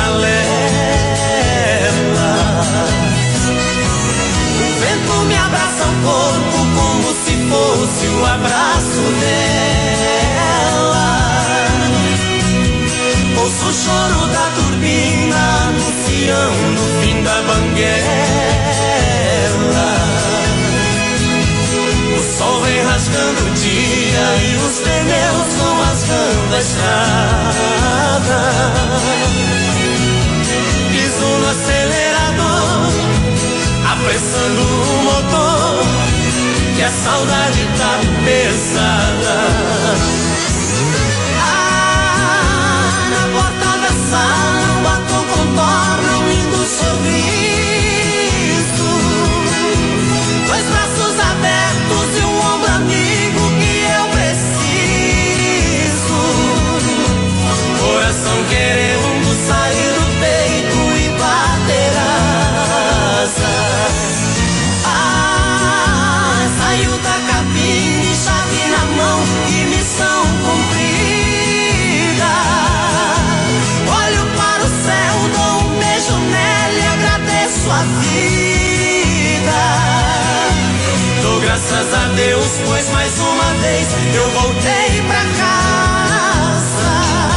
paralelas. O vento me abraça o corpo como se fosse o abraço dela. Ouço o choro da turbina anunciando o fim da banguela. O sol vem rasgando o dia e os pneus vão rasgando a estrada. Piso no acelerador, apressando o motor, que a saudade tá pesada. Ah, na porta da sala um batom contorna um lindo sorriso. Dois braços abertos e um ombro amigo que eu preciso. Coração querendo sair do peito e bater asas. Ah, saiu da cabine, chave na mão e missão cumprida. Olho para o céu, dou um beijo nela e agradeço a vida. Dou graças a Deus, pois mais uma vez eu voltei pra casa.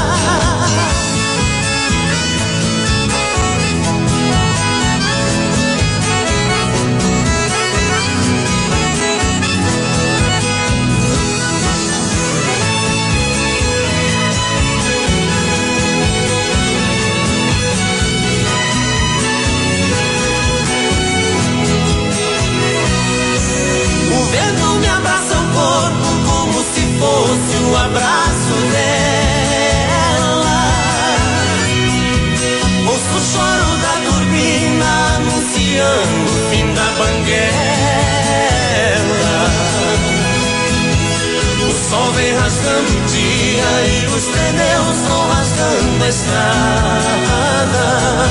O vento me abraça o corpo como se fosse o abraço dela. Ouço o choro da turbina anunciando o fim da banguela. O sol vem rasgando o dia e os pneus vão rasgando a estrada.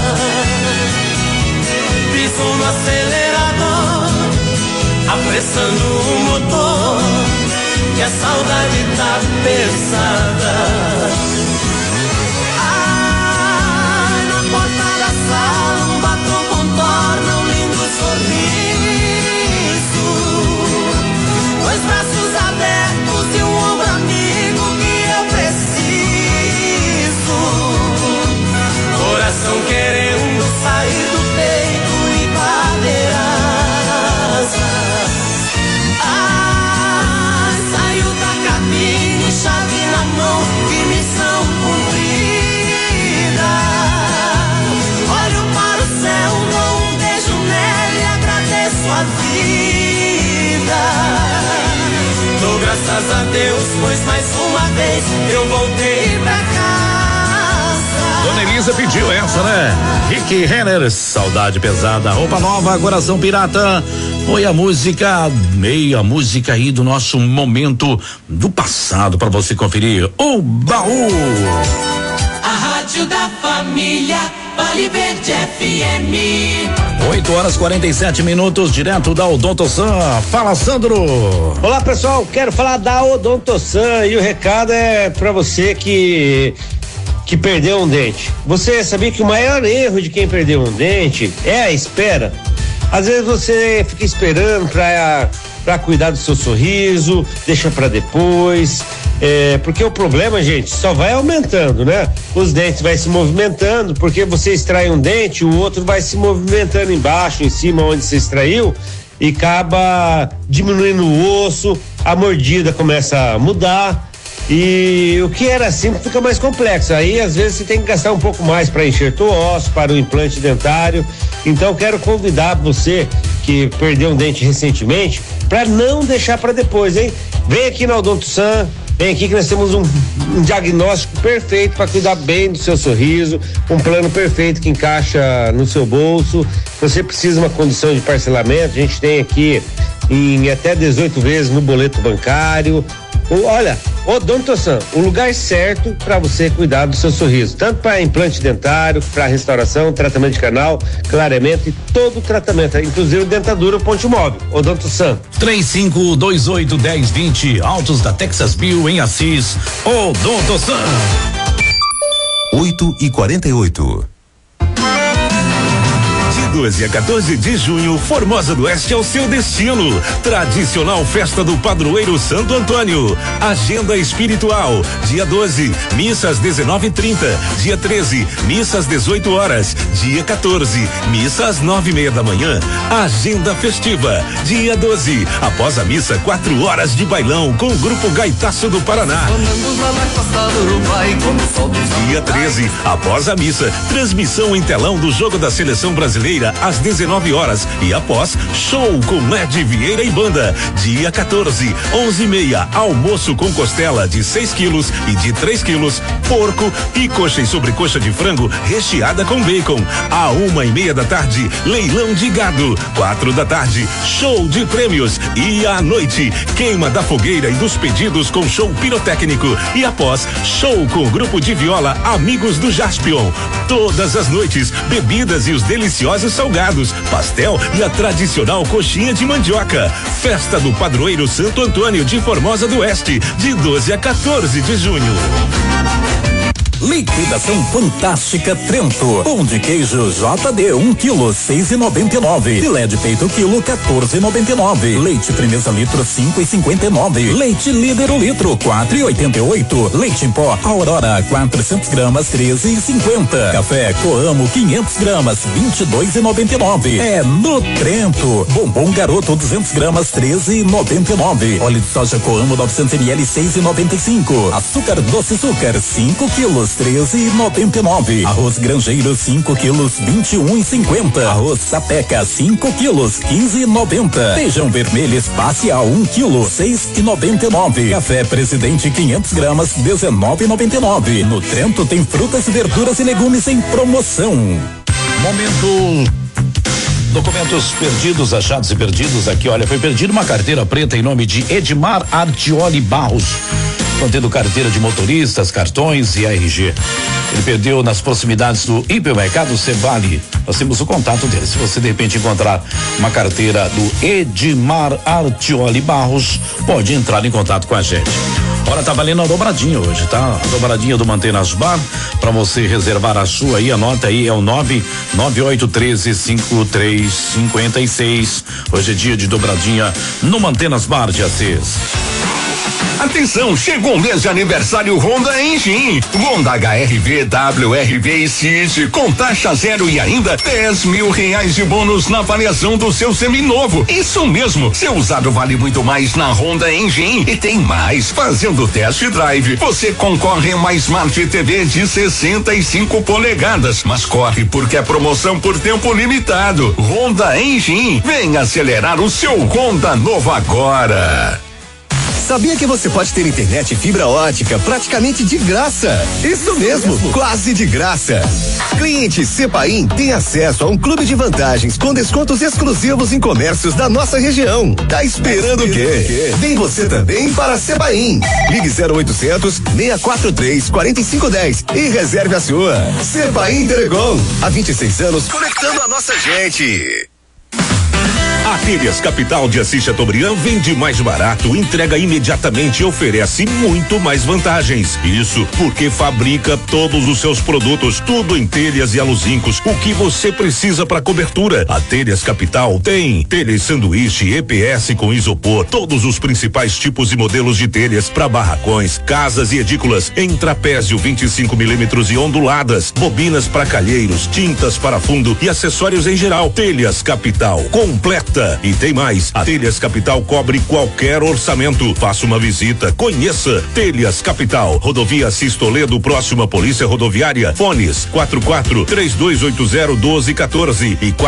Piso no acelerador, apressando o motor, que a saudade tá pesada. Ah, na porta da sala um batom contorna um lindo sorriso. Dois braços abertos e um ombro amigo que adeus, pois mais uma vez eu voltei pra casa. Dona Elisa pediu essa, né? Rick Renner, Saudade Pesada, Roupa Nova, Coração Pirata. Foi a música, meia música aí do nosso momento do passado para você conferir. O Baú. A rádio da família, Vale Verde FM. 8h47, direto da Odontosan. Fala, Sandro. Olá, pessoal, quero falar da Odontosan e o recado é pra você que perdeu um dente. Você sabia que o maior erro de quem perdeu um dente é a espera? Às vezes você fica esperando pra cuidar do seu sorriso, deixa pra depois, porque o problema, gente, só vai aumentando, né? Os dentes vai se movimentando, porque você extrai um dente, o outro vai se movimentando embaixo, em cima, onde você extraiu, e acaba diminuindo o osso, a mordida começa a mudar. E o que era simples fica mais complexo. Aí às vezes você tem que gastar um pouco mais para enxerto ósseo, para o implante dentário. Então quero convidar você que perdeu um dente recentemente para não deixar para depois, hein? Vem aqui na Odontosan, vem aqui que nós temos um diagnóstico perfeito para cuidar bem do seu sorriso, um plano perfeito que encaixa no seu bolso. Você precisa de uma condição de parcelamento, a gente tem aqui em até 18 vezes no boleto bancário. Olha, Odontosan, o lugar certo para você cuidar do seu sorriso, tanto para implante dentário, para restauração, tratamento de canal, clareamento e todo o tratamento, inclusive dentadura, ponte móvel. Odontosan. 3528-1020, Autos da Texas Bill em Assis. Odontosan. 8h48. 12 a 14 de junho, Formosa do Oeste é o seu destino. Tradicional festa do padroeiro Santo Antônio. Agenda espiritual. Dia 12, missa às 19h30. Dia 13, missa às 18 horas. Dia 14, missa às 9:30 da manhã. Agenda festiva. Dia 12, após a missa, 4 horas de bailão com o grupo Gaitaço do Paraná. Dia 13, após a missa, transmissão em telão do jogo da seleção brasileira às 19 horas e após show com Ed Vieira e banda. Dia 14, 11:30, almoço com costela de 6 quilos e de 3 quilos, porco e coxa e sobrecoxa de frango recheada com bacon. À 1:30 da tarde, leilão de gado. 4 da tarde, show de prêmios e à noite, queima da fogueira e dos pedidos com show pirotécnico e após show com o grupo de viola Amigos do Jaspion. Todas as noites, bebidas e os deliciosos salgados, pastel e a tradicional coxinha de mandioca. Festa do Padroeiro Santo Antônio de Formosa do Oeste, de 12 a 14 de junho. Liquidação fantástica Trento. Pão de queijo JD 1 kg 6,99. Filé de peito quilo 14,99. Leite Primeza litro 5,59. Leite Líder o litro 4,88. Leite em pó Aurora 400 gramas 13,50. Café Coamo 500 gramas 22,99. É no Trento. Bombom Garoto 200 gramas 13,99. Óleo de soja Coamo 900 ml 6,95. Açúcar doce açúcar 5 quilos 13,99. Arroz Grangeiro 5 quilos 21,50. Arroz Sapeca 5 quilos 15,90. Feijão vermelho espacial 1 quilo 6,99. Café Presidente 500 gramas 19,99. No Trento tem frutas, verduras e legumes em promoção. Momento documentos perdidos, achados e perdidos aqui. Olha, foi perdida uma carteira preta em nome de Edmar Artioli Barros, contendo carteira de motoristas, cartões e RG. Ele perdeu nas proximidades do hipermercado Cevale. Nós temos o contato dele. Se você de repente encontrar uma carteira do Edmar Artioli Barros, pode entrar em contato com a gente. Olha, tá valendo a dobradinha hoje, tá? A dobradinha do Mantenas Bar, pra você reservar a sua aí, anota aí, é o 998135356. Hoje é dia de dobradinha no Mantenas Bar de Assis. Atenção, chegou o mês de aniversário Honda Engine. Honda HRV, WRV e City com taxa zero e ainda R$10.000 de bônus na avaliação do seu seminovo. Isso mesmo, seu usado vale muito mais na Honda Engine. E tem mais, fazendo test drive, você concorre a uma Smart TV de 65 polegadas. Mas corre porque é promoção por tempo limitado. Honda Engine, vem acelerar o seu Honda novo agora. Sabia que você pode ter internet e fibra ótica praticamente de graça? Isso mesmo, quase de graça. Cliente Cepaim tem acesso a um clube de vantagens com descontos exclusivos em comércios da nossa região. Tá esperando o quê? Vem você também para Cepaim. Ligue 0800 643 4510 e reserve a sua. Cepaim Telecom, há 26 anos conectando a nossa gente. A Telhas Capital de Assis Chateaubriand vende mais barato, entrega imediatamente e oferece muito mais vantagens. Isso porque fabrica todos os seus produtos, tudo em telhas e aluzincos, o que você precisa para cobertura. A Telhas Capital tem telhas sanduíche, EPS com isopor, todos os principais tipos e modelos de telhas para barracões, casas e edículas em trapézio 25 milímetros e onduladas, bobinas para calheiros, tintas para fundo e acessórios em geral. Telhas Capital, completa. E tem mais, a Telhas Capital cobre qualquer orçamento. Faça uma visita, conheça Telhas Capital, Rodovia Assis Toledo, próxima Polícia Rodoviária. Fones 44-3280-1214 e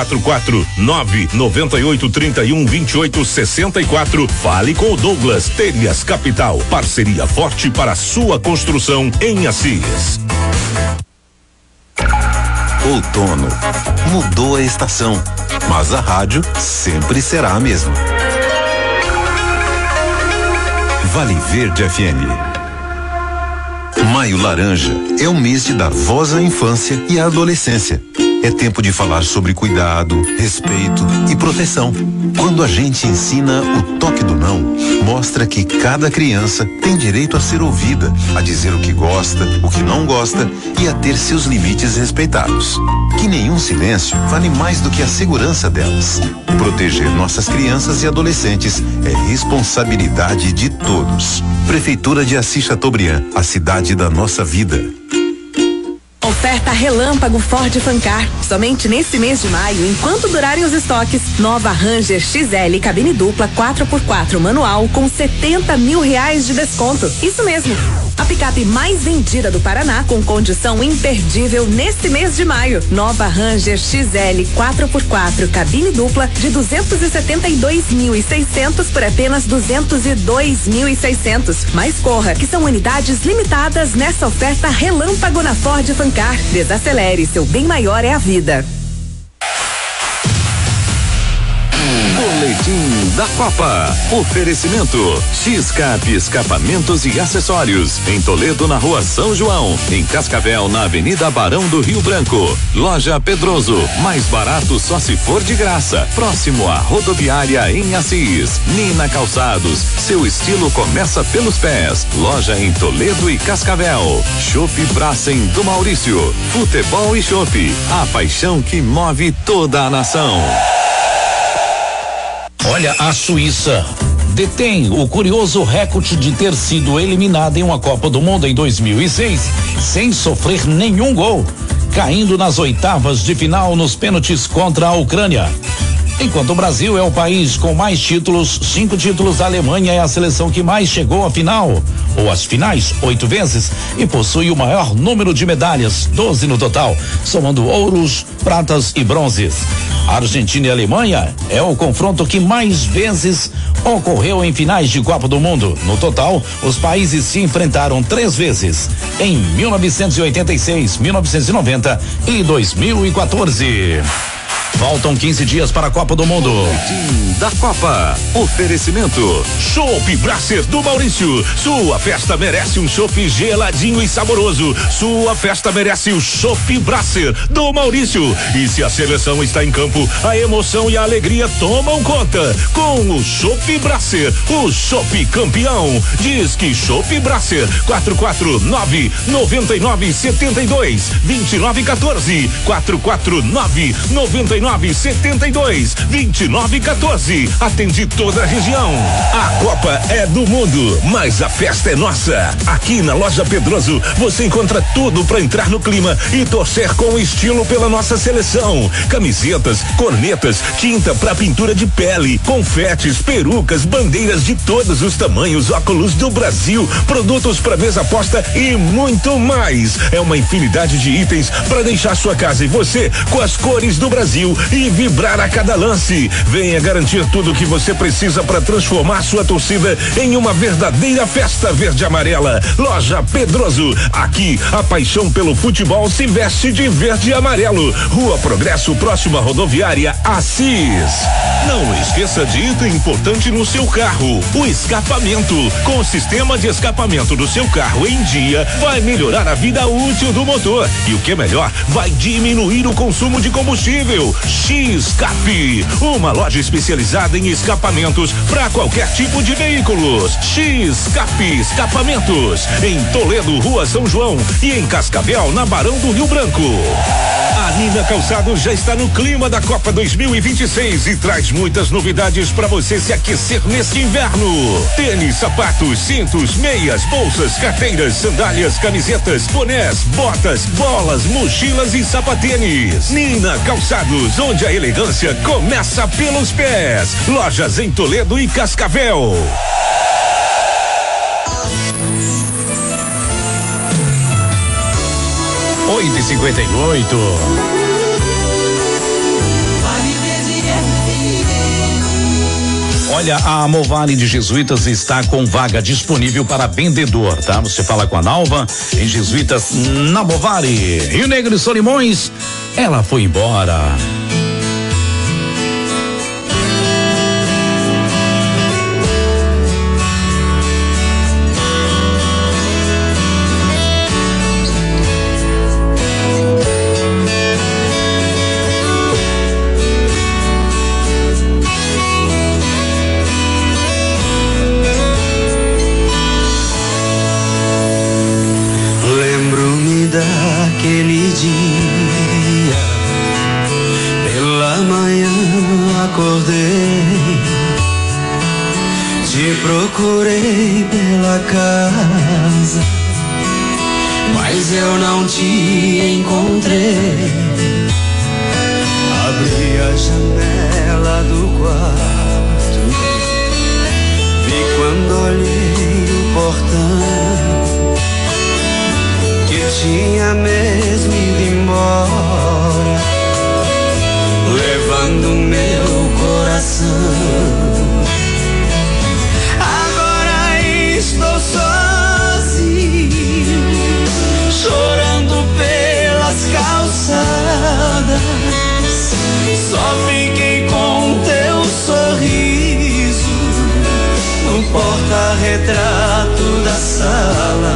449-9831-2864. Fale com o Douglas. Telhas Capital, parceria forte para sua construção em Assis. Outono. Mudou a estação, mas a rádio sempre será a mesma. Vale Verde FM. Maio Laranja é o mês de dar voz à infância e à adolescência. É tempo de falar sobre cuidado, respeito e proteção. Quando a gente ensina o toque do não, mostra que cada criança tem direito a ser ouvida, a dizer o que gosta, o que não gosta e a ter seus limites respeitados. Que nenhum silêncio vale mais do que a segurança delas. Proteger nossas crianças e adolescentes é responsabilidade de todos. Prefeitura de Assis Chateaubriand, a cidade da nossa vida. Oferta relâmpago Ford Fancar. Somente nesse mês de maio, enquanto durarem os estoques, nova Ranger XL cabine dupla 4x4 manual com R$70 mil de desconto. Isso mesmo. A picape mais vendida do Paraná com condição imperdível nesse mês de maio. Nova Ranger XL 4x4 cabine dupla de R$272.600 por apenas R$202.600. Mas corra, que são unidades limitadas nessa oferta relâmpago na Ford Fancar. Desacelere, seu bem maior é a vida. Boletim da Copa. Oferecimento X-Cap Escapamentos e Acessórios. Em Toledo, na Rua São João. Em Cascavel, na Avenida Barão do Rio Branco. Loja Pedroso. Mais barato só se for de graça. Próximo à rodoviária em Assis. Nina Calçados. Seu estilo começa pelos pés. Loja em Toledo e Cascavel. Chopp Bracem do Maurício. Futebol e chopp. A paixão que move toda a nação. Olha, a Suíça detém o curioso recorde de ter sido eliminada em uma Copa do Mundo em 2006 sem sofrer nenhum gol, caindo nas oitavas de final nos pênaltis contra a Ucrânia. Enquanto o Brasil é o país com mais títulos, 5 títulos, a Alemanha é a seleção que mais chegou à final, ou às finais, 8 vezes, e possui o maior número de medalhas, 12 no total, somando ouros, pratas e bronzes. A Argentina e a Alemanha é o confronto que mais vezes ocorreu em finais de Copa do Mundo. No total, os países se enfrentaram 3 vezes, em 1986, 1990 e 2014. Faltam 15 dias para a Copa do Mundo. Boletim da Copa. Oferecimento Chopp Brasser do Maurício. Sua festa merece um chopp geladinho e saboroso. Sua festa merece o Chopp Brasser do Maurício. E se a seleção está em campo, a emoção e a alegria tomam conta. Com o Chopp Brasser, o chopp campeão. Diz que Chopp Brasser 449-9972-2914 449-9972-2914. Atende toda a região. A Copa é do mundo, mas a festa é nossa. Aqui na Loja Pedroso você encontra tudo para entrar no clima e torcer com estilo pela nossa seleção. Camisetas, cornetas, tinta para pintura de pele, confetes, perucas, bandeiras de todos os tamanhos, óculos do Brasil, produtos para mesa posta e muito mais. É uma infinidade de itens para deixar sua casa e você com as cores do Brasil estádio e vibrar a cada lance. Venha garantir tudo o que você precisa para transformar sua torcida em uma verdadeira festa verde e amarela. Loja Pedroso. Aqui a paixão pelo futebol se veste de verde e amarelo. Rua Progresso, próxima à rodoviária Assis. Não esqueça de item importante no seu carro: o escapamento. Com o sistema de escapamento do seu carro em dia, vai melhorar a vida útil do motor. E o que é melhor, vai diminuir o consumo de combustível. X-Cap, uma loja especializada em escapamentos para qualquer tipo de veículos. X-Cap Escapamentos, em Toledo, Rua São João, e em Cascavel, na Barão do Rio Branco. A Nina Calçados já está no clima da Copa 2026 e traz muitas novidades para você se aquecer neste inverno. Tênis, sapatos, cintos, meias, bolsas, carteiras, sandálias, camisetas, bonés, botas, bolas, mochilas e sapatênis. Nina Calçados, onde a elegância começa pelos pés. Lojas em Toledo e Cascavel. 8h58. Olha, a Movale de Jesuítas está com vaga disponível para vendedor, tá? Você fala com a Nalva em Jesuítas na Movale. Rio Negro e Solimões, ela foi embora. Aquele dia, pela manhã acordei, te procurei pela casa, mas eu não te encontrei. Abri a janela do quarto, vi quando olhei o portão que tinha mesmo ido embora, levando meu coração. Agora estou sozinho, chorando pelas calçadas, só